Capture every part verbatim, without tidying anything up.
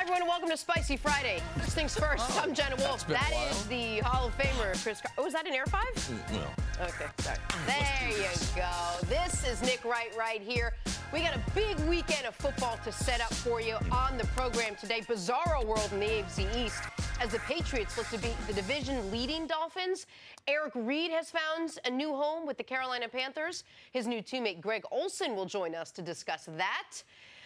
everyone, and welcome to Spicy Friday. First things first, oh, I'm Jenna Wolf. That wild. is the Hall of Famer, Chris Car- Oh, was that an Air five? Well. Okay, sorry. There you go. This is Nick Wright right here. We got a big weekend of football to set up for you on the program today. Bizarro world in the A F C East as the Patriots look to beat the division-leading Dolphins. Eric Reid has found a new home with the Carolina Panthers. His new teammate Greg Olsen will join us to discuss that.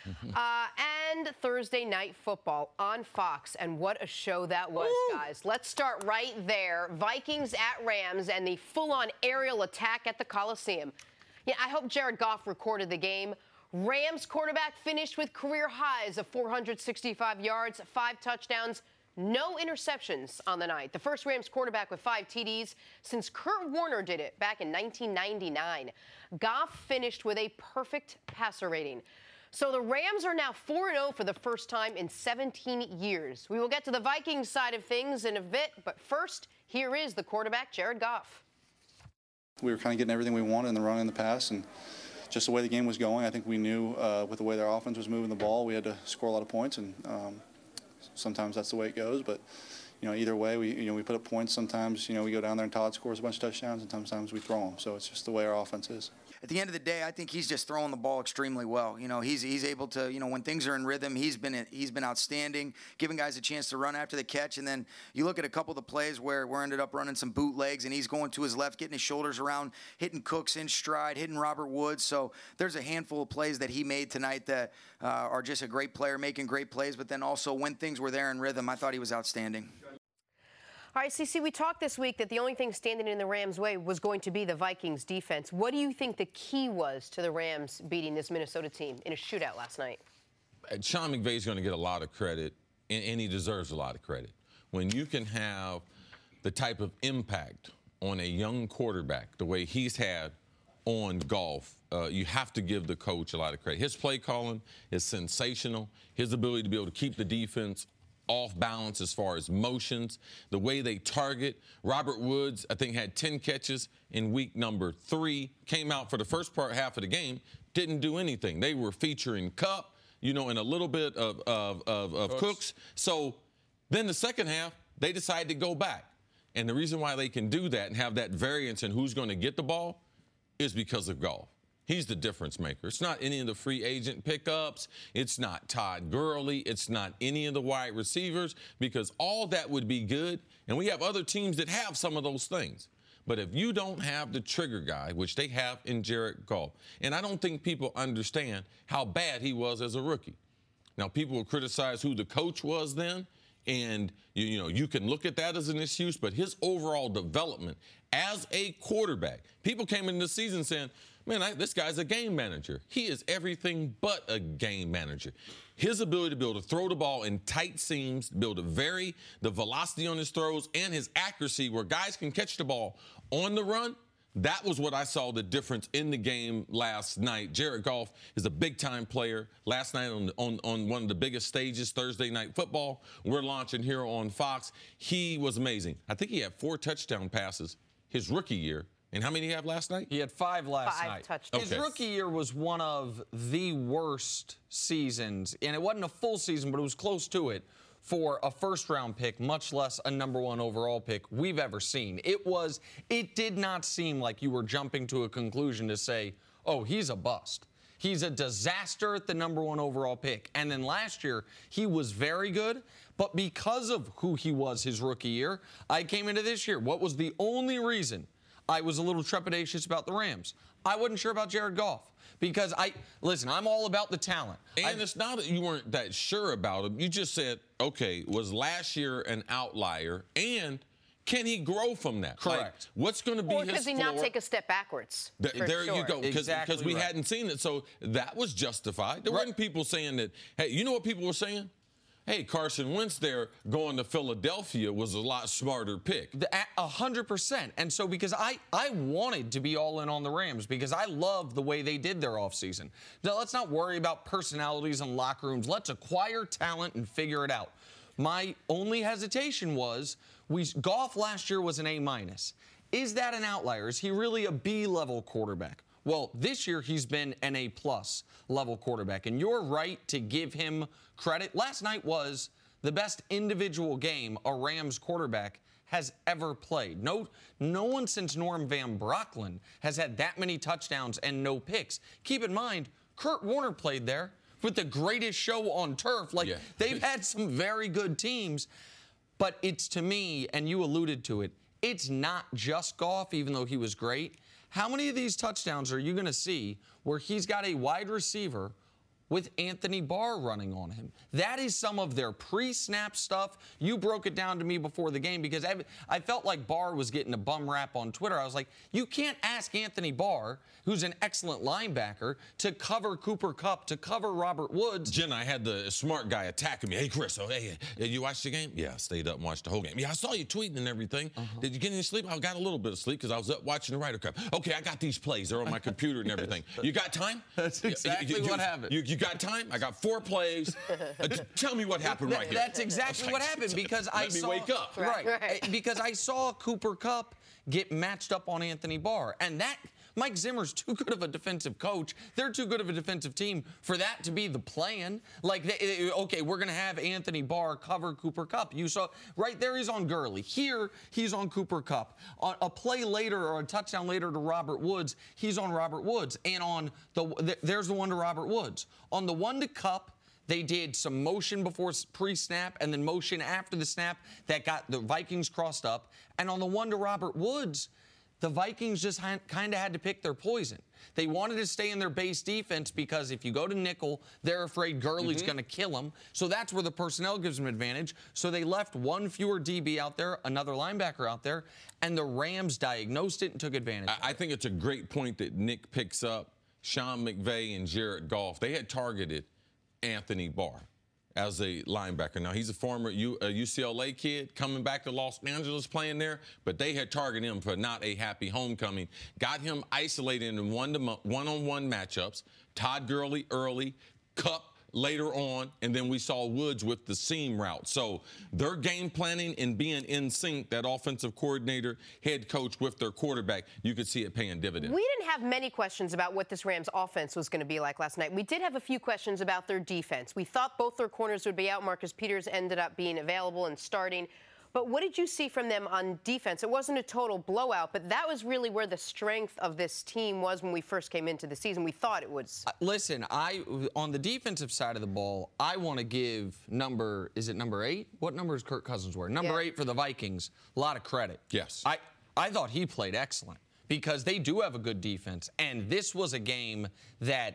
Uh, and Thursday night football on Fox, and what a show that was, Woo! guys. Let's start right there. Vikings at Rams and the full-on aerial attack at the Coliseum. Yeah, I hope Jared Goff recorded the game. Rams quarterback finished with career highs of four hundred sixty-five yards, five touchdowns, no interceptions on the night. The first Rams quarterback with five T Ds since Kurt Warner did it back in nineteen ninety-nine. Goff finished with a perfect passer rating. So the Rams are now four and oh for the first time in seventeen years. We will get to the Vikings side of things in a bit, but first, here is the quarterback, Jared Goff. We were kind of getting everything we wanted in the run and the pass, and just the way the game was going, I think we knew uh, with the way their offense was moving the ball, we had to score a lot of points, and um, sometimes that's the way it goes. But you know, either way, we you know we put up points. Sometimes you know we go down there and Todd scores a bunch of touchdowns, and sometimes we throw them. So it's just the way our offense is. At the end of the day, I think he's just throwing the ball extremely well. You know, he's he's able to, you know, when things are in rhythm, he's been he's been outstanding, giving guys a chance to run after the catch. And then you look at a couple of the plays where we ended up running some bootlegs, and he's going to his left, getting his shoulders around, hitting Cooks in stride, hitting Robert Woods. So there's a handful of plays that he made tonight that uh, are just a great player, making great plays. But then also when things were there in rhythm, I thought he was outstanding. All right, Cece, we talked this week that the only thing standing in the Rams' way was going to be the Vikings' defense. What do you think the key was to the Rams beating this Minnesota team in a shootout last night? Sean McVay is going to get a lot of credit, and, and he deserves a lot of credit. When you can have the type of impact on a young quarterback, the way he's had on Goff, uh, you have to give the coach a lot of credit. His play calling is sensational. His ability to be able to keep the defense off balance as far as motions, the way they target. Robert Woods, I think, had ten catches in week number three, came out for the first part half of the game, didn't do anything. They were featuring Kupp, you know, and a little bit of, of, of, of Cooks. Cooks. So then the second half, they decided to go back. And the reason why they can do that and have that variance in who's going to get the ball is because of Goff. He's the difference maker. It's not any of the free agent pickups. It's not Todd Gurley. It's not any of the wide receivers, because all that would be good. And we have other teams that have some of those things. But if you don't have the trigger guy, which they have in Jared Goff, and I don't think people understand how bad he was as a rookie. Now, people will criticize who the coach was then, and you, you know, you can look at that as an excuse, but his overall development as a quarterback, people came into the season saying, man, I, this guy's a game manager. He is everything but a game manager. His ability to be able to throw the ball in tight seams, be able to vary the velocity on his throws, and his accuracy where guys can catch the ball on the run, that was what I saw the difference in the game last night. Jared Goff is a big-time player. Last night on, on, on one of the biggest stages, Thursday Night Football, we're launching here on Fox. He was amazing. I think he had four touchdown passes his rookie year. And how many did he have last night? He had five last five night. Touchdowns. His Okay. rookie year was one of the worst seasons, and it wasn't a full season, but it was close to it, for a first-round pick, much less a number one overall pick we've ever seen. It was, it did not seem like you were jumping to a conclusion to say, oh, he's a bust. He's a disaster at the number one overall pick. And then last year, he was very good, but because of who he was his rookie year, I came into this year. What was the only reason I was a little trepidatious about the Rams? I wasn't sure about Jared Goff. Because I, listen, I'm all about the talent. And I, it's not that you weren't that sure about him. You just said, okay, was last year an outlier? And can he grow from that? Correct. Like, what's going to be Or his does he floor? not take a step backwards? Th- for there sure. you go. Because Exactly we right. hadn't seen it. So that was justified. There Right. weren't people saying that, hey, you know what people were saying? Hey, Carson Wentz there going to Philadelphia was a lot smarter pick. The- A hundred percent. And so because I, I wanted to be all in on the Rams because I love the way they did their offseason. Now, let's not worry about personalities and locker rooms. Let's acquire talent and figure it out. My only hesitation was we Goff last year was an A minus. Is that an outlier? Is he really a B-level quarterback? Well, this year he's been an A-plus level quarterback, and you're right to give him credit. Last night was the best individual game a Rams quarterback has ever played. No, no one since Norm Van Brocklin has had that many touchdowns and no picks. Keep in mind, Kurt Warner played there with the greatest show on turf. Like, yeah. They've had some very good teams, but it's, to me, and you alluded to it, it's not just Goff, even though he was great. How many of these touchdowns are you going to see where he's got a wide receiver with Anthony Barr running on him? That is some of their pre-snap stuff. You broke it down to me before the game because I, I felt like Barr was getting a bum rap on Twitter. I was like, you can't ask Anthony Barr, who's an excellent linebacker, to cover Cooper Kupp, to cover Robert Woods. Jen, I had the smart guy attacking me. Hey, Chris, oh, hey, hey, you watched the game? Yeah, I stayed up and watched the whole game. Yeah, I saw you tweeting and everything. Uh-huh. Did you get any sleep? I got a little bit of sleep because I was up watching the Ryder Cup. Okay, I got these plays. They're on my computer and everything. You got time? That's exactly you, you, what you, happened. You, you got time? I got four plays. Uh, tell me what happened That, right here. That's exactly like, what happened because let I me saw. wake up. Right, Right, right. Because I saw Cooper Kupp get matched up on Anthony Barr, and that Mike Zimmer's too good of a defensive coach. They're too good of a defensive team for that to be the plan. Like, they, okay, we're going to have Anthony Barr cover Cooper Kupp. You saw right there he's on Gurley. Here he's on Cooper Kupp. On a play later or a touchdown later to Robert Woods, he's on Robert Woods. And on the there's the one to Robert Woods. On the one to Kupp, they did some motion before pre-snap and then motion after the snap that got the Vikings crossed up. And on the one to Robert Woods, the Vikings just kind of had to pick their poison. They wanted to stay in their base defense because if you go to nickel, they're afraid Gurley's mm-hmm. going to kill them. So that's where the personnel gives them advantage. So they left one fewer D B out there, another linebacker out there, and the Rams diagnosed it and took advantage. I, I think it's a great point that Nick picks up. Sean McVay and Jared Goff, they had targeted Anthony Barr as a linebacker. Now, he's a former U, uh, U C L A kid coming back to Los Angeles playing there, but they had targeted him for not a happy homecoming. Got him isolated in one-to- one-on-one matchups. Todd Gurley early, Kupp later on, and then we saw Woods with the seam route. So their game planning and being in sync, that offensive coordinator, head coach with their quarterback, you could see it paying dividends. We didn't have many questions about what this Rams offense was going to be like last night. We did have a few questions about their defense. We thought both their corners would be out. Marcus Peters ended up being available and starting. But what did you see from them on defense? It wasn't a total blowout, but that was really where the strength of this team was when we first came into the season. We thought it was. Uh, listen, I on the defensive side of the ball, I want to give number, is it number eight? What number is Kirk Cousins wear? Number yeah. eight for the Vikings. A lot of credit. Yes. I, I thought he played excellent because they do have a good defense. And this was a game that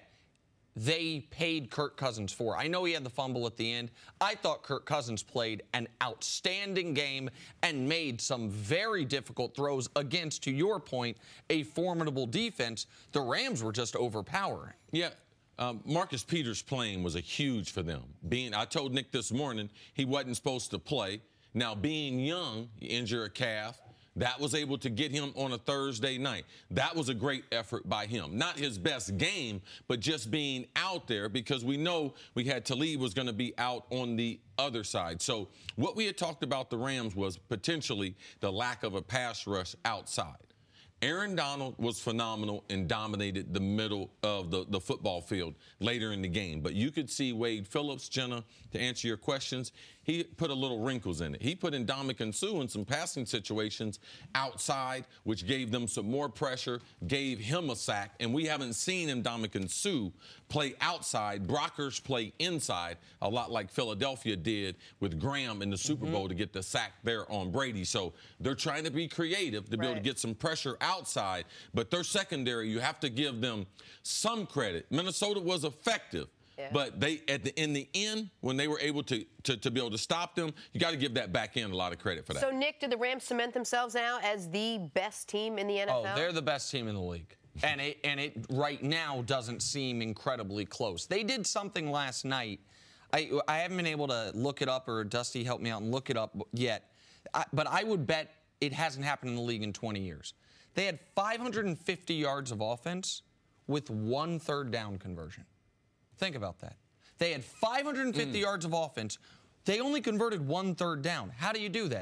they paid Kirk Cousins for. I know he had the fumble at the end. I thought Kirk Cousins played an outstanding game and made some very difficult throws against, to your point, a formidable defense. The Rams were just overpowering. Yeah. Um, Marcus Peters playing was a huge for them. Being, I told Nick this morning he wasn't supposed to play. Now, being young, you injure a calf. That was able to get him on a Thursday night. That was a great effort by him. Not his best game, but just being out there because we know we had Talib was going to be out on the other side. So what we had talked about the Rams was potentially the lack of a pass rush outside. Aaron Donald was phenomenal and dominated the middle of the, the football field later in the game. But you could see Wade Phillips, Jenna, to answer your questions, he put a little wrinkles in it. He put in Ndamukong Suh in some passing situations outside, which gave them some more pressure, gave him a sack. And we haven't seen Ndamukong Suh play outside. Brockers play inside, a lot like Philadelphia did with Graham in the Super Bowl mm-hmm. to get the sack there on Brady. So they're trying to be creative to be right. able to get some pressure outside. But their secondary, you have to give them some credit. Minnesota was effective. Yeah. But they, at the in the end, when they were able to, to, to be able to stop them, you got to give that back end a lot of credit for that. So, Nick, did the Rams cement themselves now as the best team in the N F L? Oh, they're the best team in the league. And it, and it right now doesn't seem incredibly close. They did something last night. I, I haven't been able to look it up, or Dusty helped me out and look it up yet. I, but I would bet it hasn't happened in the league in twenty years. They had five hundred fifty yards of offense with one third down conversion. Think about that. They had five hundred fifty mm. yards of offense. They only converted one third down. How do you do that?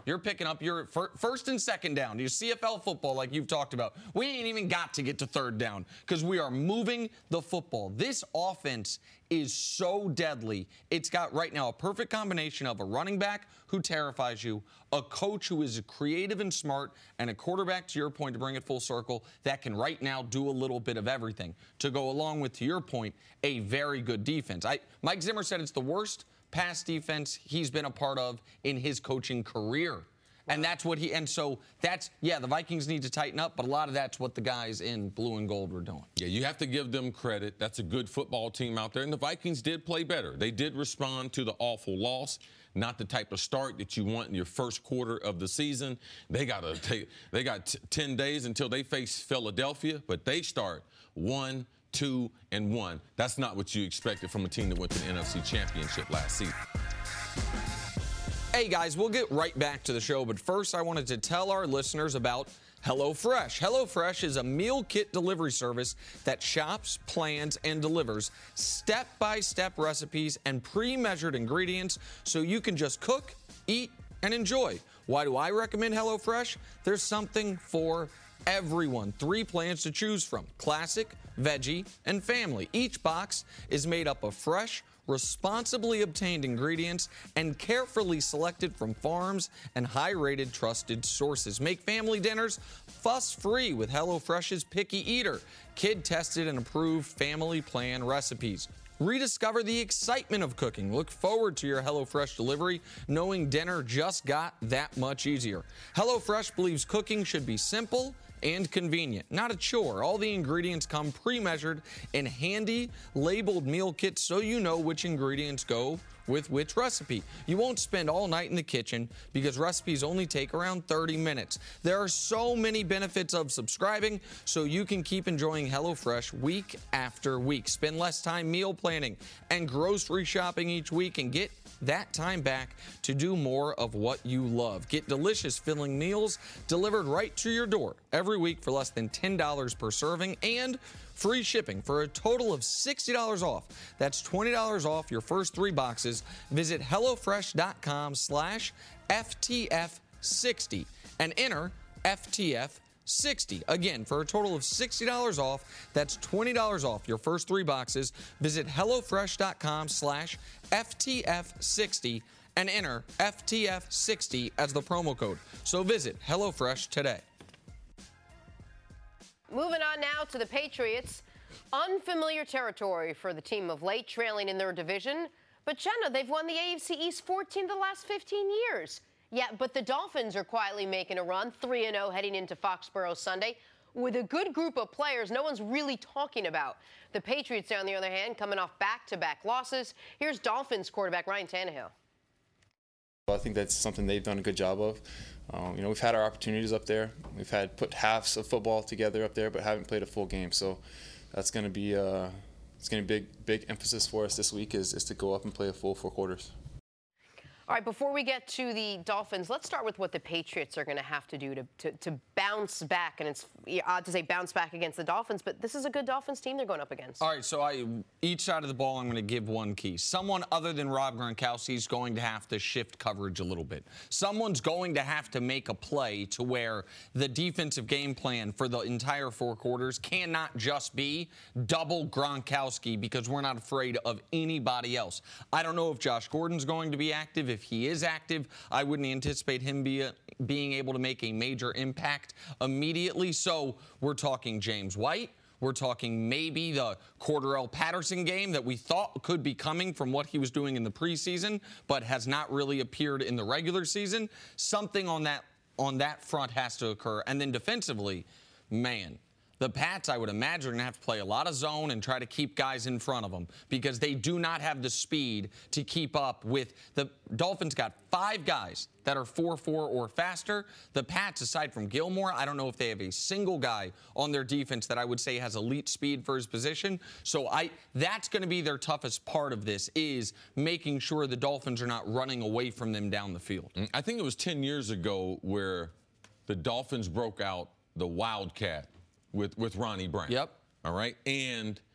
You're picking up your fir- first and second down. Your C F L football, like you've talked about. We ain't even got to get to third down because we are moving the football. This offense is so deadly. It's got right now a perfect combination of a running back who terrifies you, a coach who is creative and smart, and a quarterback, to your point, to bring it full circle, that can right now do a little bit of everything. To go along with, to your point, a very good defense. I, Mike Zimmer said it's the worst pass defense he's been a part of in his coaching career. And that's what he, and so that's, yeah, the Vikings need to tighten up, but a lot of that's what the guys in blue and gold were doing. Yeah, you have to give them credit. That's a good football team out there, and the Vikings did play better. They did respond to the awful loss, not the type of start that you want in your first quarter of the season. They got to take, they got t- ten days until they face Philadelphia, but they start one, two, and one. That's not what you expected from a team that went to the N F C Championship last season. Hey, guys, we'll get right back to the show, but first I wanted to tell our listeners about HelloFresh. HelloFresh is a meal kit delivery service that shops, plans, and delivers step-by-step recipes and pre-measured ingredients so you can just cook, eat, and enjoy. Why do I recommend HelloFresh? There's something for everyone. Three plans to choose from: classic, veggie, and family. Each box is made up of fresh, responsibly obtained ingredients and carefully selected from farms and high-rated trusted sources. Make family dinners fuss-free with HelloFresh's Picky Eater, kid-tested and approved family plan recipes. Rediscover the excitement of cooking. Look forward to your HelloFresh delivery, knowing dinner just got that much easier. HelloFresh believes cooking should be simple and convenient, not a chore. All the ingredients come pre-measured in handy labeled meal kits so you know which ingredients go with which recipe. You won't spend all night in the kitchen because recipes only take around thirty minutes. There are so many benefits of subscribing so you can keep enjoying HelloFresh week after week. Spend less time meal planning and grocery shopping each week and get that time back to do more of what you love. Get delicious filling meals delivered right to your door every week for less than ten dollars per serving and free shipping for a total of sixty dollars off. That's twenty dollars off your first three boxes. Visit HelloFresh.com slash FTF60 and enter F T F sixty. Again, for a total of sixty dollars off, that's twenty dollars off your first three boxes. Visit HelloFresh.com slash FTF60 and enter F T F sixty as the promo code. So visit HelloFresh today. Moving on now to the Patriots. Unfamiliar territory for the team of late, trailing in their division. But, Jenna, they've won the A F C East fourteen of the last fifteen years. Yeah, but the Dolphins are quietly making a run, three and oh heading into Foxborough Sunday, with a good group of players no one's really talking about. The Patriots, on the other hand, coming off back-to-back losses. Here's Dolphins quarterback Ryan Tannehill. I think that's something they've done a good job of. Um, you know, we've had our opportunities up there. We've had put halves of football together up there, but haven't played a full game. So that's going to be uh, it's going to be a big, big emphasis for us this week is, is to go up and play a full four quarters. All right, before we get to the Dolphins, let's start with what the Patriots are going to have to do to, to, to bounce back. And it's odd to say bounce back against the Dolphins, but this is a good Dolphins team they're going up against. All right, so I, each side of the ball, I'm going to give one key. Someone other than Rob Gronkowski is going to have to shift coverage a little bit. Someone's going to have to make a play to where the defensive game plan for the entire four quarters cannot just be double Gronkowski because we're not afraid of anybody else. I don't know if Josh Gordon's going to be active. If he is active, I wouldn't anticipate him be a, being able to make a major impact immediately. So we're talking James White. We're talking maybe the Cordarrelle Patterson game that we thought could be coming from what he was doing in the preseason, but has not really appeared in the regular season. Something on that on that front has to occur. And then defensively, man, the Pats, I would imagine, are going to have to play a lot of zone and try to keep guys in front of them because they do not have the speed to keep up with the Dolphins. Got five guys that are four four or faster. The Pats, aside from Gilmore, I don't know if they have a single guy on their defense that I would say has elite speed for his position. So I that's going to be their toughest part of this is making sure the Dolphins are not running away from them down the field. I think it was ten years ago where the Dolphins broke out the Wildcat with, with Ronnie Brown. Yep. All right. And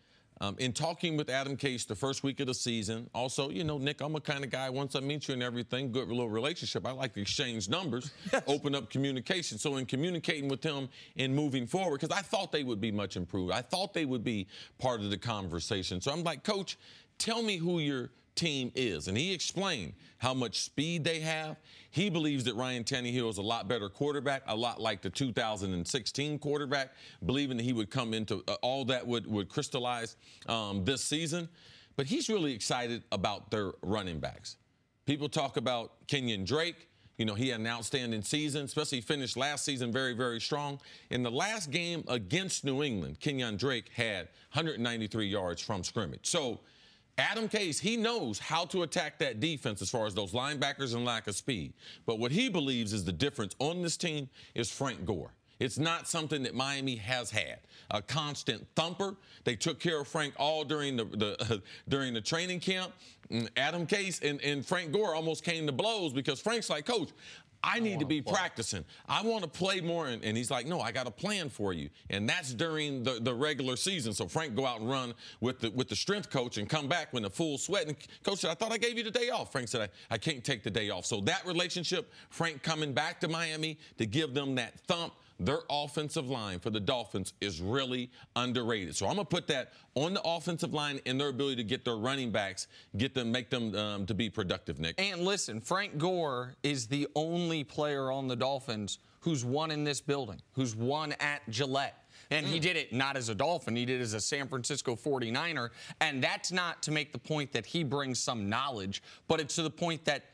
Um, in talking with Adam Case the first week of the season, also, you know, Nick, I'm a kind of guy, once I meet you and everything, good little relationship, I like to exchange numbers, yes. open up communication. So in communicating with him and moving forward, because I thought they would be much improved. I thought they would be part of the conversation. So I'm like, Coach, tell me who your team is. And he explained how much speed they have. He believes that Ryan Tannehill is a lot better quarterback, a lot like the two thousand sixteen quarterback, believing that he would come into uh, all that would, would crystallize um, this season. But he's really excited about their running backs. People talk about Kenyon Drake. You know, he had an outstanding season, especially finished last season very, very strong. In the last game against New England, Kenyon Drake had one hundred ninety-three yards from scrimmage. So Adam Case, he knows how to attack that defense as far as those linebackers and lack of speed. But what he believes is the difference on this team is Frank Gore. It's not something that Miami has had. A constant thumper. They took care of Frank all during the, the uh, during the training camp. And Adam Case and, and Frank Gore almost came to blows because Frank's like, Coach, I need I to be play. practicing. I want to play more. And, and he's like, no, I got a plan for you. And that's during the, the regular season. So Frank go out and run with the with the strength coach and come back with a full sweat. And Coach said, I thought I gave you the day off. Frank said, I, I can't take the day off. So that relationship, Frank coming back to Miami to give them that thump. Their offensive line for the Dolphins is really underrated. So I'm going to put that on the offensive line and their ability to get their running backs, get them, make them um, to be productive, Nick. And listen, Frank Gore is the only player on the Dolphins who's won in this building, who's won at Gillette. And he did it not as a Dolphin. He did it as a San Francisco forty-niner. And that's not to make the point that he brings some knowledge, but it's to the point that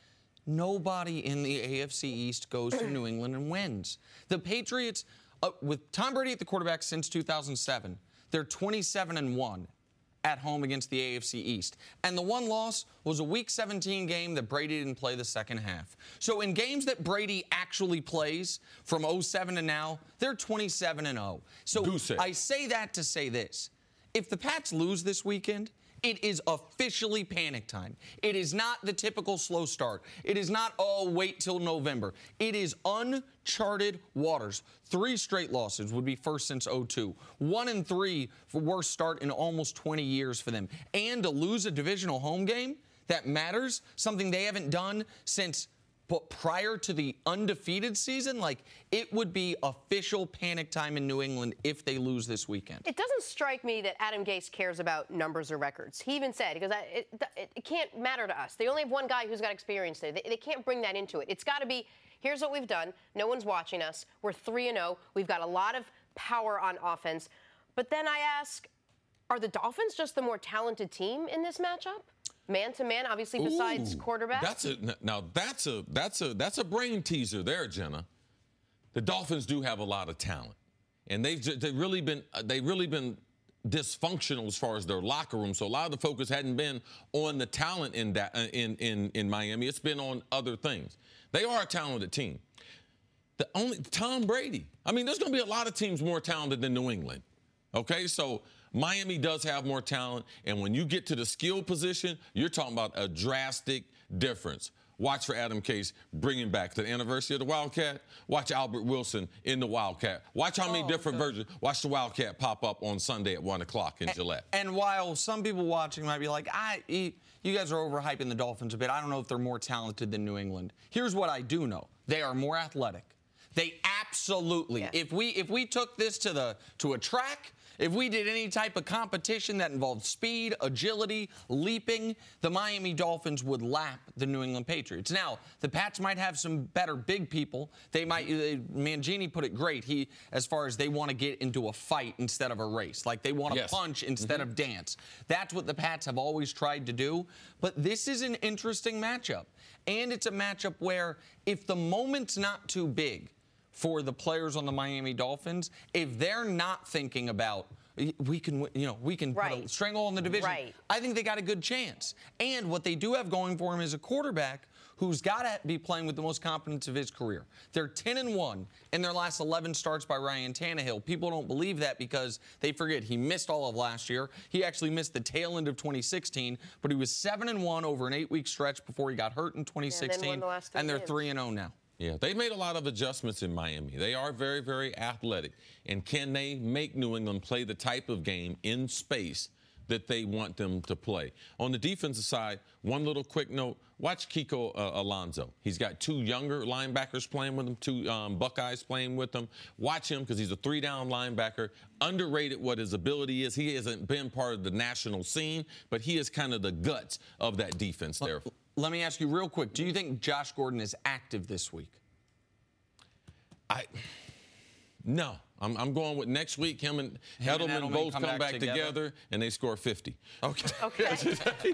nobody in the A F C East goes to New England and wins. The Patriots, uh, with Tom Brady at the quarterback since two thousand seven, they're twenty-seven and one at home against the A F C East. And the one loss was a Week seventeen game that Brady didn't play the second half. So in games that Brady actually plays from oh seven to now, they're twenty-seven and oh. So I say that to say this. If the Pats lose this weekend, it is officially panic time. It is not the typical slow start. It is not, oh, wait till November. It is uncharted waters. Three straight losses would be first since oh two. One and three for worst start in almost twenty years for them. And to lose a divisional home game that matters, something they haven't done since But prior to the undefeated season, like, it would be official panic time in New England if they lose this weekend. It doesn't strike me that Adam Gase cares about numbers or records. He even said, because it, it, it can't matter to us. They only have one guy who's got experience there. They, they can't bring that into it. It's got to be, here's what we've done. No one's watching us. We're three and oh. We've got a lot of power on offense. But then I ask, are the Dolphins just the more talented team in this matchup? Man to man, obviously, besides Ooh, quarterback. That's a now. That's a that's a that's a brain teaser there, Jenna. The Dolphins do have a lot of talent, and they've they really been they've really been dysfunctional as far as their locker room. So a lot of the focus hadn't been on the talent in that in in in Miami. It's been on other things. They are a talented team. The only Tom Brady. I mean, there's going to be a lot of teams more talented than New England. Okay, so Miami does have more talent, and when you get to the skill position, you're talking about a drastic difference. Watch for Adam Case bringing back the anniversary of the Wildcat. Watch Albert Wilson in the Wildcat. Watch how many oh, different good. versions. Watch the Wildcat pop up on Sunday at one o'clock in and, Gillette. And while some people watching might be like, I, you guys are overhyping the Dolphins a bit. I don't know if they're more talented than New England. Here's what I do know. They are more athletic. They absolutely, yeah. if we if we took this to the to a track, if we did any type of competition that involved speed, agility, leaping, the Miami Dolphins would lap the New England Patriots. Now, the Pats might have some better big people. They might, Mangini put it great. He, as far as they want to get into a fight instead of a race. Like they want to yes. punch instead mm-hmm. of dance. That's what the Pats have always tried to do. But this is an interesting matchup. And it's a matchup where if the moment's not too big for the players on the Miami Dolphins, if they're not thinking about we can, you know, we can right. put a stranglehold in the division, right. I think they got a good chance. And what they do have going for him is a quarterback who's got to be playing with the most confidence of his career. They're ten and one in their last eleven starts by Ryan Tannehill. People don't believe that because they forget he missed all of last year. He actually missed the tail end of twenty sixteen, but he was seven and one over an eight-week stretch before he got hurt in twenty sixteen, yeah, and, the and they're games. three and oh now. Yeah, they've made a lot of adjustments in Miami. They are very, very athletic. And can they make New England play the type of game in space that they want them to play. On the defensive side, one little quick note, watch Kiko uh, Alonso. He's got two younger linebackers playing with him, two um, Buckeyes playing with him. Watch him because he's a three-down linebacker. Underrated what his ability is. He hasn't been part of the national scene, but he is kind of the guts of that defense there. Let me ask you real quick. Do you think Josh Gordon is active this week? I No. I'm, I'm going with next week. Him and Him Edelman, and Edelman both come come, back back, together. together, and they score fifty. Okay. Okay.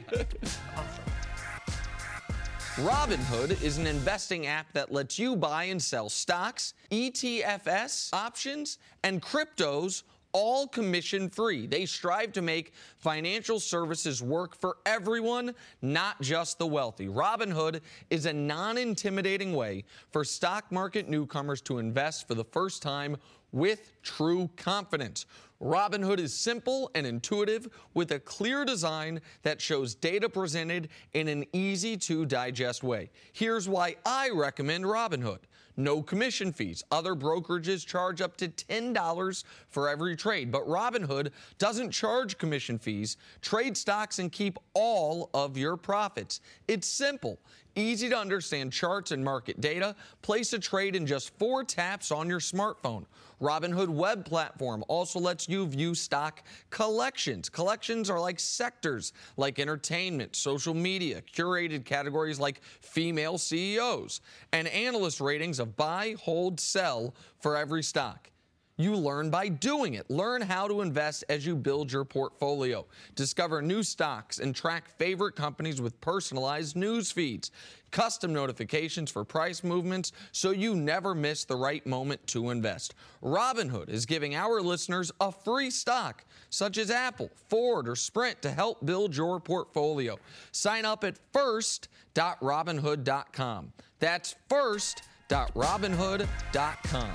Robinhood is an investing app that lets you buy and sell stocks, E T Fs, options, and cryptos, all commission-free. They strive to make financial services work for everyone, not just the wealthy. Robinhood is a non-intimidating way for stock market newcomers to invest for the first time with true confidence. Robinhood is simple and intuitive with a clear design that shows data presented in an easy-to-digest way. Here's why I recommend Robinhood. No commission fees. Other brokerages charge up to ten dollars for every trade, but Robinhood doesn't charge commission fees. Trade stocks and keep all of your profits. It's simple. Easy to understand charts and market data. Place a trade in just four taps on your smartphone. Robinhood web platform also lets you view stock collections. Collections are like sectors like entertainment, social media, curated categories like female C E Os, and analyst ratings of buy, hold, sell for every stock. You learn by doing it. Learn how to invest as you build your portfolio. Discover new stocks and track favorite companies with personalized news feeds, custom notifications for price movements so you never miss the right moment to invest. Robinhood is giving our listeners a free stock, such as Apple, Ford, or Sprint, to help build your portfolio. Sign up at first dot robinhood dot com. That's first dot robinhood dot com.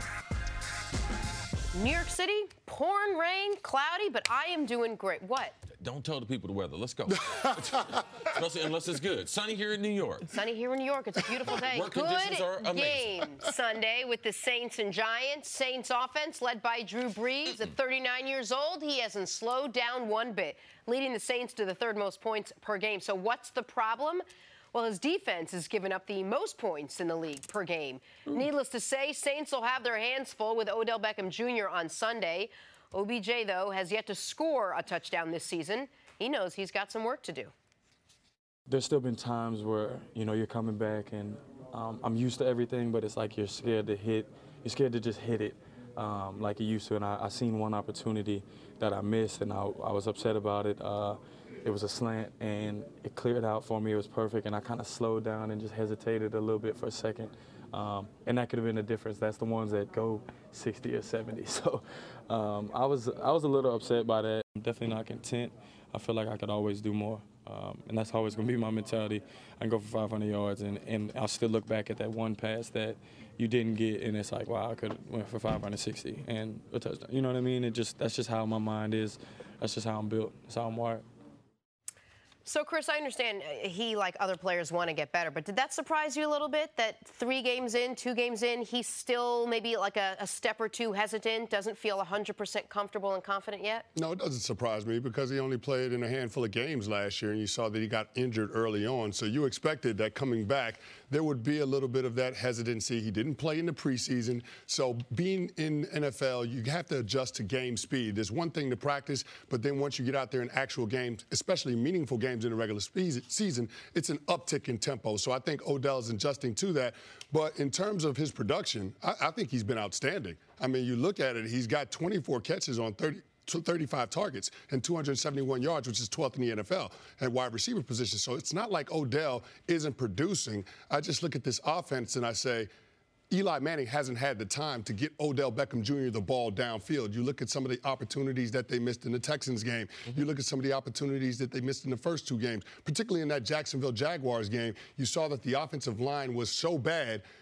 New York City, pouring rain, cloudy, but I am doing great. What? Don't tell the people the weather. Let's go. Especially unless it's good. Sunny here in New York. Sunny here in New York. It's a beautiful day. Work conditions are Good amazing. game Sunday with the Saints and Giants. Saints offense led by Drew Brees. At thirty-nine years old, he hasn't slowed down one bit, leading the Saints to the third most points per game. So what's the problem? Well, his defense has given up the most points in the league per game. Ooh. Needless to say, Saints will have their hands full with Odell Beckham Junior on Sunday. O B J, though, has yet to score a touchdown this season. He knows he's got some work to do. There's still been times where, you know, you're coming back and um, I'm used to everything, but it's like you're scared to hit. You're scared to just hit it um, like you used to. And I, I seen one opportunity that I missed, and I, I was upset about it. Uh, It was a slant, and it cleared out for me. It was perfect, and I kind of slowed down and just hesitated a little bit for a second. Um, and that could have been the difference. That's the ones that go sixty or seventy. So um, I was I was a little upset by that. I'm definitely not content. I feel like I could always do more, um, and that's always going to be my mentality. I can go for five hundred yards, and, and I'll still look back at that one pass that you didn't get, and it's like, wow, I could have went for five hundred sixty and a touchdown. You know what I mean? It just that's just how my mind is. That's just how I'm built. That's how I'm wired. So, Chris, I understand he, like other players, want to get better, but did that surprise you a little bit that three games in, two games in, he's still maybe like a, a step or two hesitant, doesn't feel one hundred percent comfortable and confident yet? No, it doesn't surprise me because he only played in a handful of games last year, and you saw that he got injured early on. So you expected that coming back, there would be a little bit of that hesitancy. He didn't play in the preseason. So being in N F L, you have to adjust to game speed. There's one thing to practice, but then once you get out there in actual games, especially meaningful games in the regular season, it's an uptick in tempo. So I think Odell's adjusting to that. But in terms of his production, I, I think he's been outstanding. I mean, you look at it, he's got twenty-four catches on thirty, thirty-five targets and two hundred seventy-one yards, which is twelfth in the N F L at wide receiver position. So it's not like Odell isn't producing. I just look at this offense and I say, Eli Manning hasn't had the time to get Odell Beckham Junior the ball downfield. You look at some of the opportunities that they missed in the Texans game. Mm-hmm. You look at some of the opportunities that they missed in the first two games, particularly in that Jacksonville Jaguars game. You saw that the offensive line was so bad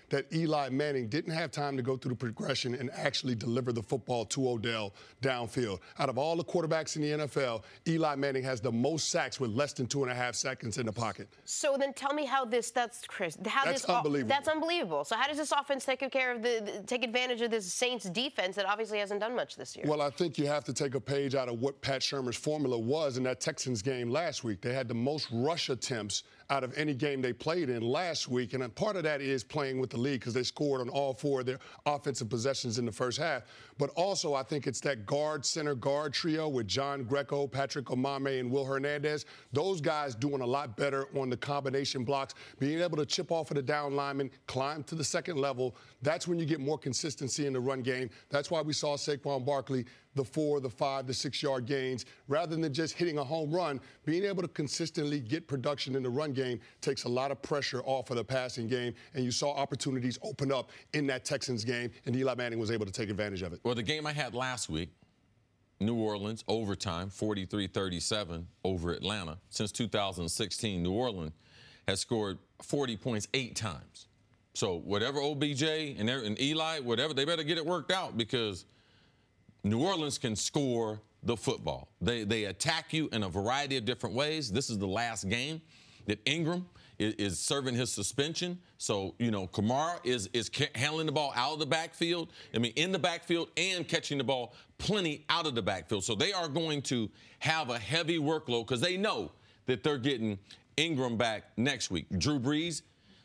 that Eli Manning didn't have time to go through the progression and actually deliver the football to Odell downfield. Out of all the quarterbacks in the N F L, Eli Manning has the most sacks with less than two and a half seconds in the pocket. So then tell me how this, that's Chris, how That's this, unbelievable. That's unbelievable. So how does this offense take care of the, the, take advantage of this Saints defense that obviously hasn't done much this year? Well, I think you have to take a page out of what Pat Shurmur's formula was in that Texans game last week. They had the most rush attempts out of any game they played in last week, and part of that is playing with the lead because they scored on all four of their offensive possessions in the first half. But also, I think it's that guard, center guard trio with John Greco, Patrick Omameh, and Will Hernandez. Those guys doing a lot better on the combination blocks, being able to chip off of the down lineman, climb to the second level. That's when you get more consistency in the run game. That's why we saw Saquon Barkley the four, the five, the six-yard gains. Rather than just hitting a home run, being able to consistently get production in the run game takes a lot of pressure off of the passing game, and you saw opportunities open up in that Texans game, and Eli Manning was able to take advantage of it. Well, the game I had last week, New Orleans, overtime, forty-three thirty-seven over Atlanta. Since two thousand sixteen, New Orleans has scored forty points eight times. So whatever O B J and, and Eli, whatever, they better get it worked out because New Orleans can score the football. They they attack you in a variety of different ways. This is the last game that Ingram is, is serving his suspension. So, you know, Kamara is, is handling the ball out of the backfield. I mean, in the backfield and catching the ball plenty out of the backfield. So they are going to have a heavy workload because they know that they're getting Ingram back next week. Drew Brees,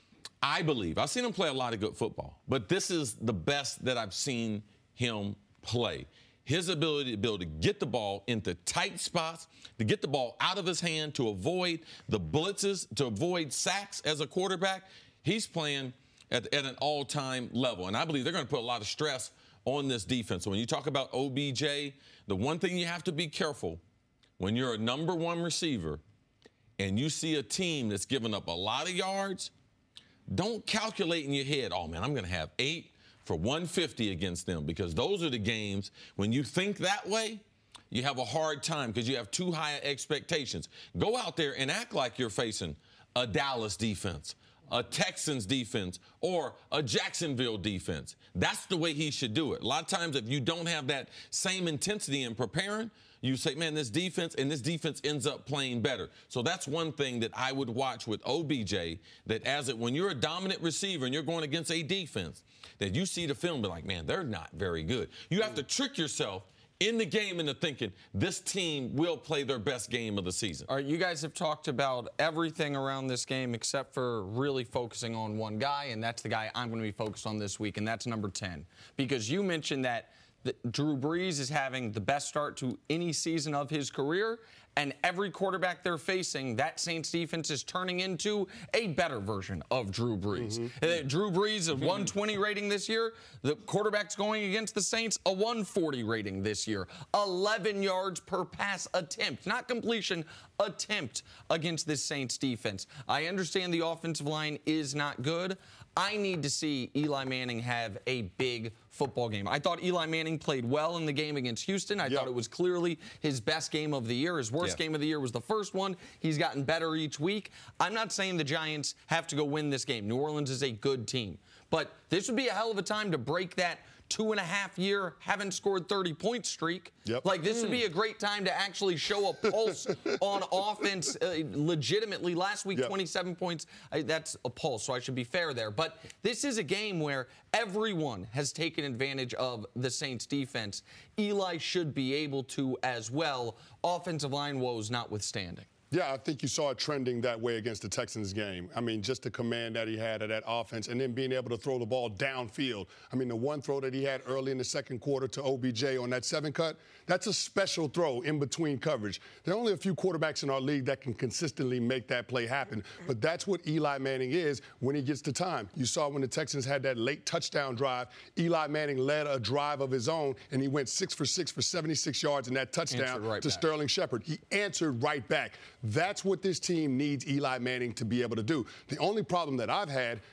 I believe, I've seen him play a lot of good football, but this is the best that I've seen him play. His ability to be able to get the ball into tight spots, to get the ball out of his hand, to avoid the blitzes, to avoid sacks as a quarterback, he's playing at, at an all-time level. And I believe they're going to put a lot of stress on this defense. So when you talk about O B J, the one thing you have to be careful when you're a number one receiver and you see a team that's giving up a lot of yards, don't calculate in your head, oh, man, I'm going to have eight for one fifty against them, because those are the games when you think that way, you have a hard time because you have too high expectations. Go out there and act like you're facing a Dallas defense, a Texans defense, or a Jacksonville defense. That's the way he should do it. A lot of times if you don't have that same intensity in preparing, you say, man, this defense, and this defense ends up playing better. So that's one thing that I would watch with O B J, that as it, when you're a dominant receiver and you're going against a defense, that you see the film and be like, man, they're not very good. You have to trick yourself in the game into thinking this team will play their best game of the season. All right, you guys have talked about everything around this game except for really focusing on one guy, and that's the guy I'm going to be focused on this week, and that's number ten. Because you mentioned that Drew Brees is having the best start to any season of his career, and every quarterback they're facing, that Saints defense is turning into a better version of Drew Brees. Mm-hmm. Uh, Drew Brees, a one twenty rating this year. The quarterback's going against the Saints, a one forty rating this year. eleven yards per pass attempt, not completion, attempt against this Saints defense. I understand the offensive line is not good. I need to see Eli Manning have a big football game. I thought Eli Manning played well in the game against Houston. I yep. thought it was clearly his best game of the year. His worst yeah. game of the year was the first one. He's gotten better each week. I'm not saying the Giants have to go win this game. New Orleans is a good team. But this would be a hell of a time to break that two and a half year haven't scored thirty point streak. Yep. Like, this mm. would be a great time to actually show a pulse on offense uh, legitimately. Last week, yep. twenty-seven points. I, that's a pulse, so I should be fair there. But this is a game where everyone has taken advantage of the Saints defense. Eli should be able to as well, offensive line woes notwithstanding. Yeah, I think you saw it trending that way against the Texans game. I mean, just the command that he had of that offense, and then being able to throw the ball downfield. I mean, the one throw that he had early in the second quarter to O B J on that seven cut, that's a special throw in between coverage. There are only a few quarterbacks in our league that can consistently make that play happen, but that's what Eli Manning is when he gets to time. You saw when the Texans had that late touchdown drive, Eli Manning led a drive of his own, and he went six for six for seventy-six yards in that touchdown right to back. Sterling Shepard. He answered right back. That's what this team needs Eli Manning to be able to do. The only problem that I've had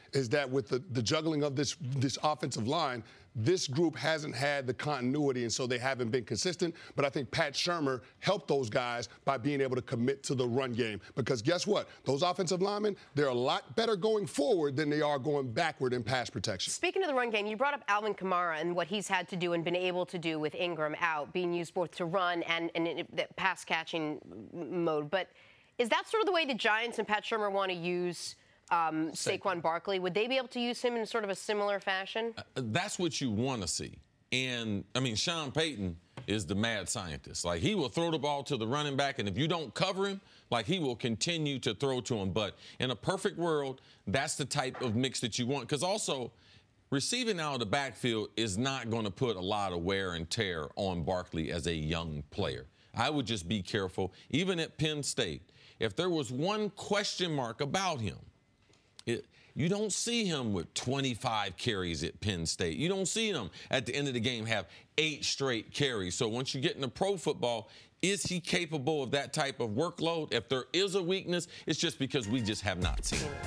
is that with the, the juggling of this, this offensive line, this group hasn't had the continuity, and so they haven't been consistent. But I think Pat Shurmur helped those guys by being able to commit to the run game. Because guess what? Those offensive linemen, they're a lot better going forward than they are going backward in pass protection. Speaking of the run game, you brought up Alvin Kamara and what he's had to do and been able to do with Ingram out, being used both to run and, and in the pass-catching mode. But is that sort of the way the Giants and Pat Shurmur want to use Um, Saquon Barkley? Would they be able to use him in sort of a similar fashion? Uh, that's what you want to see. And, I mean, Sean Payton is the mad scientist. Like, he will throw the ball to the running back, and if you don't cover him, like, he will continue to throw to him. But in a perfect world, that's the type of mix that you want. Because also, receiving out of the backfield is not going to put a lot of wear and tear on Barkley as a young player. I would just be careful. Even at Penn State, if there was one question mark about him, It, you don't see him with twenty-five carries at Penn State. You don't see him at the end of the game have eight straight carries. So once you get into pro football, is he capable of that type of workload? If there is a weakness, it's just because we just have not seen it.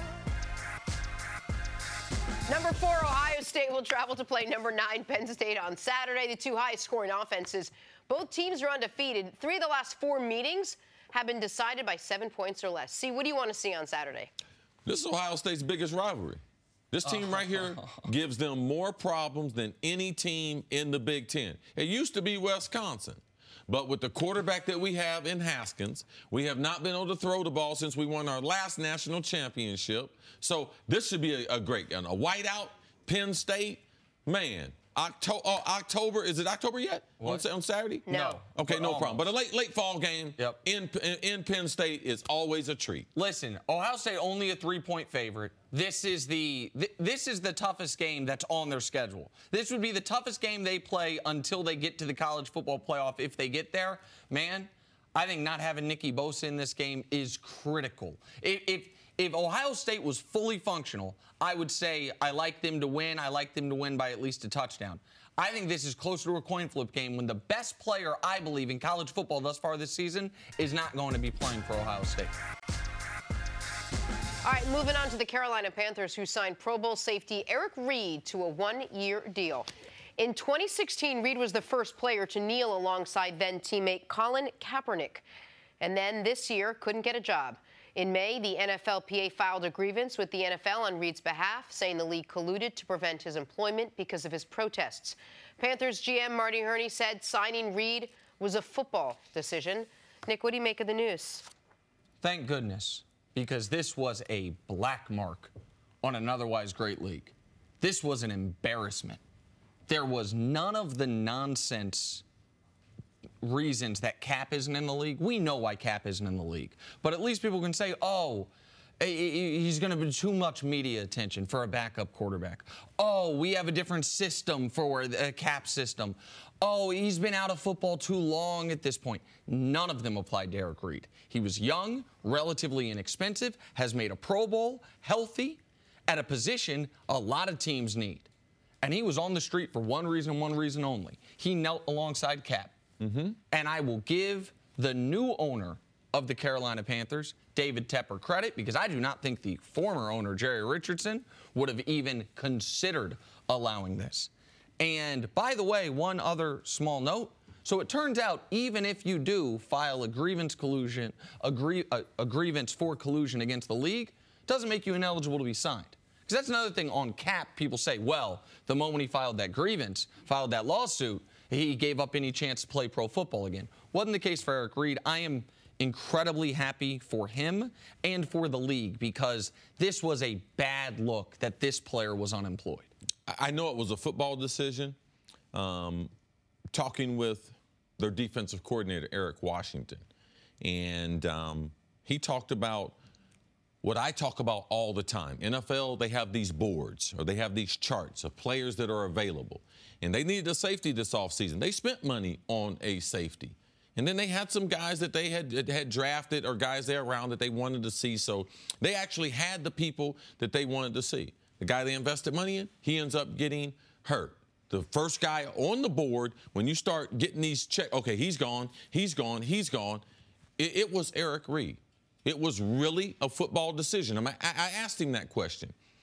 Number four, Ohio State will travel to play number nine, Penn State, on Saturday. The two highest-scoring offenses. Both teams are undefeated. Three of the last four meetings have been decided by seven points or less. See, what do you want to see on Saturday? This is Ohio State's biggest rivalry. This team right here gives them more problems than any team in the Big Ten. It used to be Wisconsin. But with the quarterback that we have in Haskins, we have not been able to throw the ball since we won our last national championship. So this should be a, a great one. A whiteout, Penn State, man. October, oh, October, is it October yet on, on Saturday? No. Okay, no almost. problem. But a late late fall game Yep. in, in in Penn State is always a treat. Listen, Ohio State only a three-point favorite. This is the th- this is the toughest game that's on their schedule. This would be the toughest game they play until they get to the college football playoff. If they get there, man, I think not having Nicky Bosa in this game is critical. If, if If Ohio State was fully functional, I would say I like them to win. I like them to win by at least a touchdown. I think this is closer to a coin flip game when the best player, I believe, in college football thus far this season is not going to be playing for Ohio State. All right, moving on to the Carolina Panthers, who signed Pro Bowl safety Eric Reid to a one-year deal. In twenty sixteen, Reid was the first player to kneel alongside then-teammate Colin Kaepernick. And then this year, couldn't get a job. In May, the N F L P A filed a grievance with the N F L on Reid's behalf, saying the league colluded to prevent his employment because of his protests. Panthers G M Marty Hurney said signing Reid was a football decision. Nick, what do you make of the news? Thank goodness, because this was a black mark on an otherwise great league. This was an embarrassment. There was none of the nonsense reasons that Cap isn't in the league. We know why Cap isn't in the league. But at least people can say, oh, he's going to be too much media attention for a backup quarterback. Oh, we have a different system for a Cap system. Oh, he's been out of football too long at this point. None of them applied to Eric Reid. He was young, relatively inexpensive, has made a Pro Bowl, healthy, at a position a lot of teams need. And he was on the street for one reason and one reason only. He knelt alongside Cap. Mm-hmm. And I will give the new owner of the Carolina Panthers, David Tepper, credit, because I do not think the former owner, Jerry Richardson, would have even considered allowing this. And by the way, one other small note. So it turns out, even if you do file a grievance collusion, a, grie- a, a grievance for collusion against the league, it doesn't make you ineligible to be signed. Because that's another thing on Cap. People say, well, the moment he filed that grievance, filed that lawsuit, he gave up any chance to play pro football again. Wasn't the case for Eric Reid. I am incredibly happy for him and for the league because this was a bad look that this player was unemployed. I know it was a football decision. Um, talking with their defensive coordinator, Eric Washington, and um, he talked about what I talk about all the time. N F L, they have these boards or they have these charts of players that are available. And they needed a safety this offseason. They spent money on a safety. And then they had some guys that they had, had drafted or guys there around that they wanted to see. So they actually had the people that they wanted to see. The guy they invested money in, he ends up getting hurt. The first guy on the board, when you start getting these checks, okay, he's gone, he's gone, he's gone. It, it was Eric Reid. It was really a football decision. I, mean, I, I asked him that question.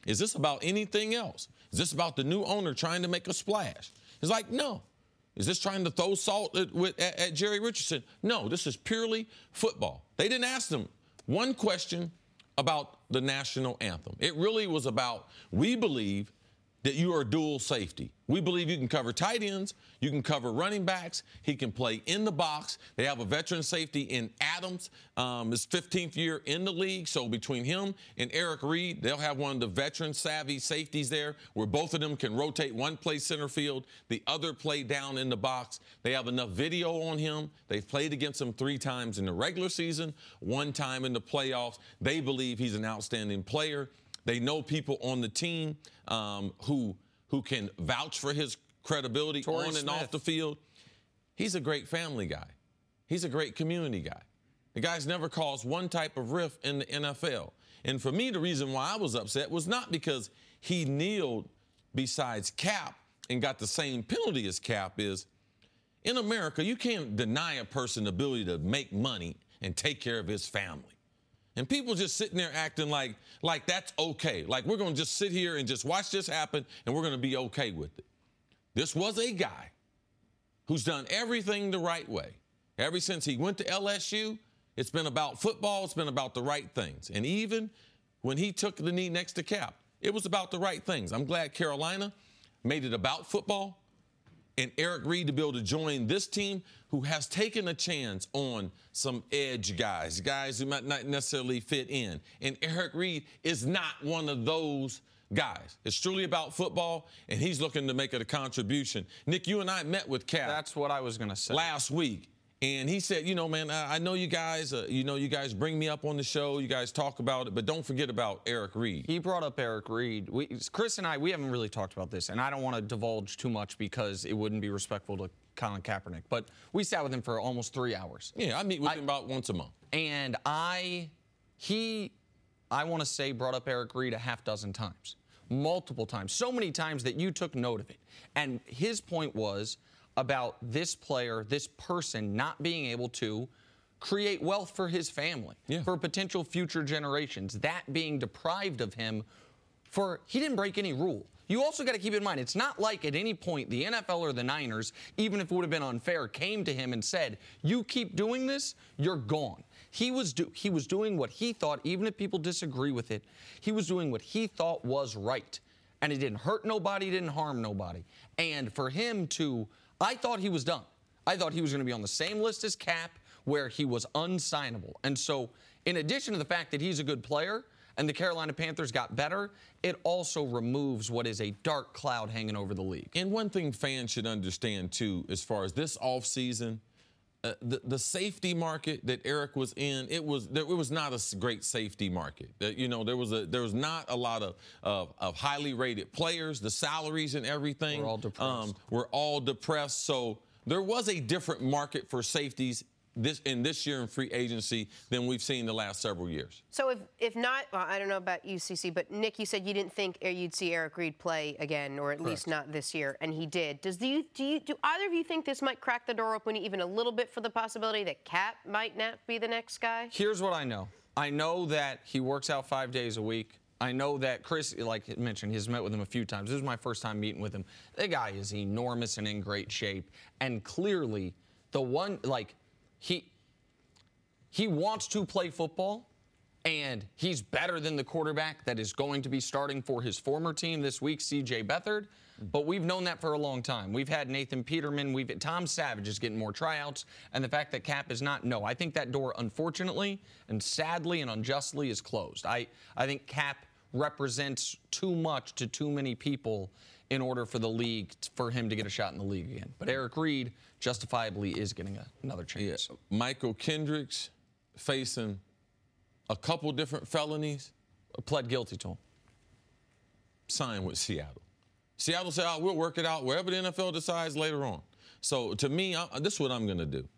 Is this about anything else? Is this about the new owner trying to make a splash? It's like, no. Is this trying to throw salt at, at, at Jerry Richardson? No, this is purely football. They didn't ask them one question about the national anthem. It really was about, we believe that you are dual safety. We believe you can cover tight ends, you can cover running backs, he can play in the box. They have a veteran safety in Adams, um, his fifteenth year in the league. So between him and Eric Reed, they'll have one of the veteran savvy safeties there where both of them can rotate. One play center field, the other play down in the box. They have enough video on him. They've played against him three times in the regular season, one time in the playoffs. They believe he's an outstanding player. They know people on the team um, who who can vouch for his credibility Torrey on and Smith. off the field. He's a great family guy. He's a great community guy. The guy's never caused one type of rift in the N F L. And for me, the reason why I was upset was not because he kneeled besides Cap and got the same penalty as Cap is. In America, you can't deny a person the ability to make money and take care of his family. And people just sitting there acting like, like that's okay. Like we're going to just sit here and just watch this happen and we're going to be okay with it. This was a guy who's done everything the right way. Ever since he went to L S U, it's been about football. It's been about the right things. And even when he took the knee next to Cap, it was about the right things. I'm glad Carolina made it about football. And Eric Reed to be able to join this team who has taken a chance on some edge guys, guys who might not necessarily fit in. And Eric Reed is not one of those guys. It's truly about football, and he's looking to make it a contribution. Nick, you and I met with Cap. That's what I was going to say. Last week. And he said, you know, man, I, I know you guys, uh, you know, you guys bring me up on the show. You guys talk about it, but don't forget about Eric Reed. He brought up Eric Reed. We, Chris and I, we haven't really talked about this, and I don't want to divulge too much because it wouldn't be respectful to Colin Kaepernick. But we sat with him for almost three hours. Yeah, I meet with I, him about once a month. And I, he, I want to say brought up Eric Reed a half dozen times, multiple times, so many times that you took note of it. And his point was about this player, this person not being able to create wealth for his family, yeah. for potential future generations, that being deprived of him for, he didn't break any rule. You also got to keep in mind, it's not like at any point the N F L or the Niners, even if it would have been unfair, came to him and said, you keep doing this, you're gone. He was, do, he was doing what he thought, even if people disagree with it, he was doing what he thought was right. And it didn't hurt nobody, didn't harm nobody. And for him to, I thought he was done. I thought he was going to be on the same list as Cap, where he was unsignable. And so, in addition to the fact that he's a good player and the Carolina Panthers got better, it also removes what is a dark cloud hanging over the league. And one thing fans should understand, too, as far as this offseason, uh, the, the safety market that Eric was in, it was there, it was not a great safety market. Uh, you know, there was a there was not a lot of, of, of highly rated players. The salaries and everything We're all depressed. Um, were all depressed. So there was a different market for safeties this in this year in free agency than we've seen the last several years. So if if not, well, I don't know about you, C C, but Nick, you said you didn't think you'd see Eric Reed play again, or at Correct. least not this year, and he did. Does do you, do you do either of you think this might crack the door open even a little bit for the possibility that Cap might not be the next guy? Here's what I know. I know that he works out five days a week. I know that Chris, like I mentioned, has met with him a few times. This is my first time meeting with him. The guy is enormous and in great shape, and clearly the one, like, he he wants to play football, and he's better than the quarterback that is going to be starting for his former team this week, C J Beathard. But we've known that for a long time. We've had Nathan Peterman. We've Tom Savage is getting more tryouts, and the fact that Cap is not, no. I think that door, unfortunately and sadly and unjustly, is closed. I, I think Cap represents too much to too many people in order for the league, for him to get a shot in the league again. But Eric Reed justifiably is getting a, another chance. Yeah. Michael Kendricks facing a couple different felonies. Pled guilty to him. Signed with Seattle. Seattle said, oh, we'll work it out wherever the N F L decides later on. So to me, I, this is what I'm going to do.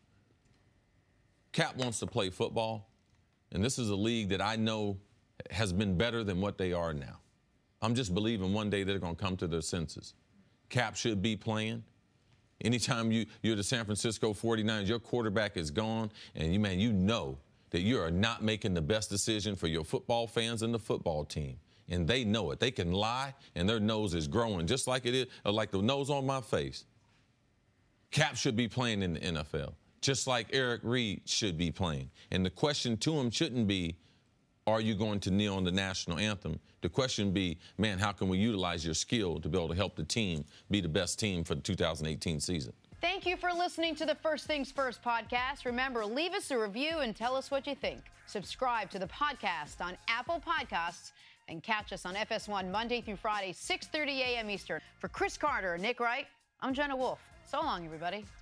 Cap wants to play football, and this is a league that I know has been better than what they are now. I'm just believing one day they're going to come to their senses. Cap should be playing. Anytime you, you're the San Francisco forty-niners, your quarterback is gone, and you, man, you know that you are not making the best decision for your football fans and the football team. and they know it. They can lie, and their nose is growing just like it is, or like the nose on my face. Cap should be playing in the N F L, just like Eric Reid should be playing. And the question to him shouldn't be, are you going to kneel on the national anthem? The question be, man, how can we utilize your skill to be able to help the team be the best team for the two thousand eighteen season? Thank you for listening to the First Things First podcast. Remember, leave us a review and tell us what you think. Subscribe to the podcast on Apple Podcasts and catch us on F S one Monday through Friday, six thirty a.m. Eastern. For Chris Carter and Nick Wright, I'm Jenna Wolf. So long, everybody.